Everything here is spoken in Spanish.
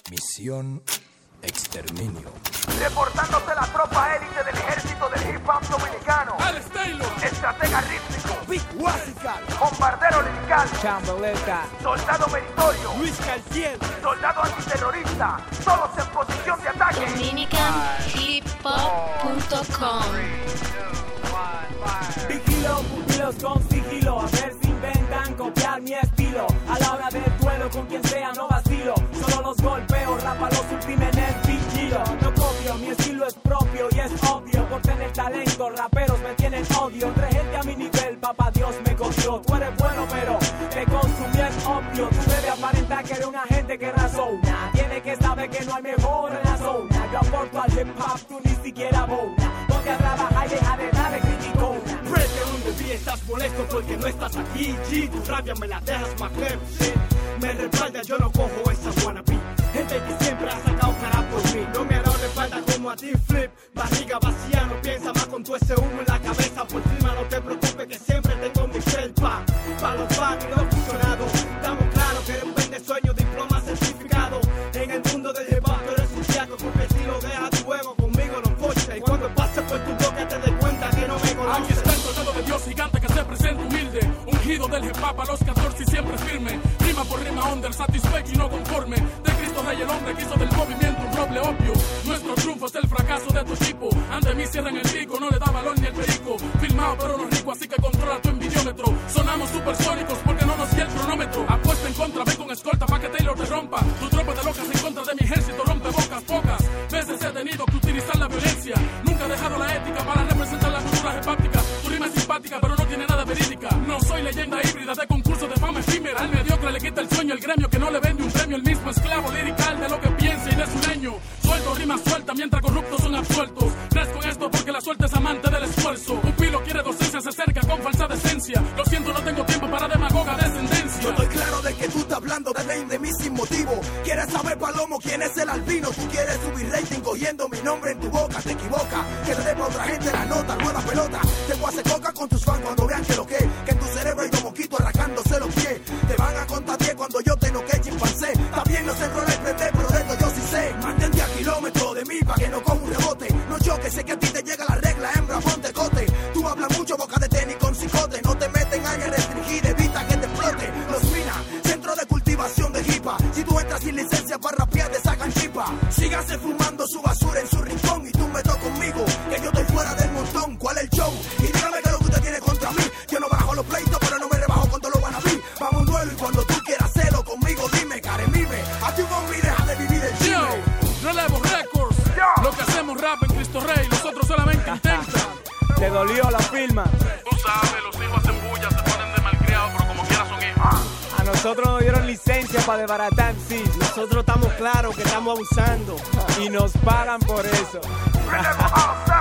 Misión Exterminio. Reportándose la tropa élite del ejército del hip hop dominicano. Alex Taylor. Estratega rítmico. Big Wasical. Bombardero lirical. Chamboleta. Soldado meritorio. Luis Calciel. Soldado antiterrorista. Todos en posición de ataque. DominicanHipHop.com. Vigilo, pupilos con sigilo. A ver si inventan copiar mi estilo. A la hora del duelo con quien sea no vacilo. Solo los golpeo, rapa los suprime en el vigilo. No copio, mi estilo es propio y es obvio. Por tener talento, raperos me tienen odio. Entre gente a mi nivel, papá Dios me cogió. Tú eres bueno pero te consumí el opio. Tú debes aparentar que eres una gente que razona. Tienes que saber que no hay mejor en la zona. Yo aporto al hip hop, tú ni siquiera bona. Ponte a trabajar y deja de darle criticona. Prende donde vi, estás molesto porque no estás aquí, G. Tu rabia me la dejas más leve, shit. Me respalda, yo no cojo esa wannabe. Gente que siempre ha sacado cara por mí. No me ha dado respalda como a ti, flip. Barriga vacía, no piensa más con tu ese humo en la cabeza. Por encima no te preocupes que siempre tengo mi felpa. Pa' los barrios no ha funcionado. Estamos claros que eres un vende sueño, diploma certificado. En el mundo del hip hop tú eres un fiaco. Porque si lo dejas tu juego conmigo no poche. Y cuando pase por tu boca te des cuenta que no me conoces. Aquí está el soldado de Dios gigante que se presenta humilde. Ungido del hip hop a los 14 y siempre firme. Rima por rima under, satisfecho y no conforme. De Cristo Rey el hombre que hizo del movimiento un roble obvio. Nuestro triunfo es el fracaso de tu equipo. Ante mí cierran el pico, no le da valor ni el perico. Filmado pero no rico, así que controla tu envidiómetro. Sonamos supersónicos porque no nos guía el cronómetro. Apuesta en contra, ven con escolta pa' que Taylor te rompa. Tu tropa de locas en contra de mi ejército rompe bocas. Pocas veces he tenido que utilizar la violencia. Nunca he dejado la ética para representar la cultura hepática. Tu rima es simpática pero no tiene nada verídica. No soy leyenda híbrida de concurso de fama efímera. Al mediocre le quita el sueño el gremio que no le vende un premio. El mismo esclavo lirical de lo que piensa y de su leño. Suelto rimas sueltas mientras corruptos son absueltos. Crezco en esto porque la suerte es amante del esfuerzo. Un pilo quiere docencia, se acerca con falsa decencia. Lo siento, no tengo tiempo para demagoga descendencia. Yo estoy claro de que tú estás hablando de mí sin motivo. Quieres saber, Palomo, quién es el albino. Tú quieres subir rating cogiendo mi nombre en tu boca. Te equivoca, que te dé pa' otra gente la nota. Nueva pelota, te voy a hacer coca con tus fans cuando vean que lo que en tu cerebro hay dos moquitos arrancándose los pies. Te van a contar 10 cuando yo te noqué, chimpancé. Está bien, no se enrola y prende, pero de esto yo sí sé. Mantente a kilómetros de mí pa' que no coja un rebote. No choques, sé que a ti te llega la regla, hembra, ponte cote. Tú hablas mucho, boca de tenis con cicote. No te meten en área restringida, evita que te explote. Los Minas, centro de cultivación de hipa. Si tú entras sin licencia para rapear, te sacan chipa. Sígase fumando su basura en su rincón y tú meto conmigo, que yo estoy fuera del montón. ¿Cuál es el show? Y dígame qué es lo que usted tiene contra mí. Yo no bajo los pleitos, pero no me rebajo con todos los wannabe. Vamos a un duelo y cuando tú quieras hacerlo conmigo, dime, caremime. A ti con mí deja de vivir el chisme. Yo, Relevo Records. Lo que hacemos rap en Cristo Rey, los otros solamente intentan. Te dolió la firma. Tú sabes, los hijos hacen bulla, se ponen de malcriados, pero como quiera son hijos. A nosotros nos dieron licencia para desbaratar, sí. Nosotros estamos claros que estamos abusando Y nos pagan por eso. Relevo outside.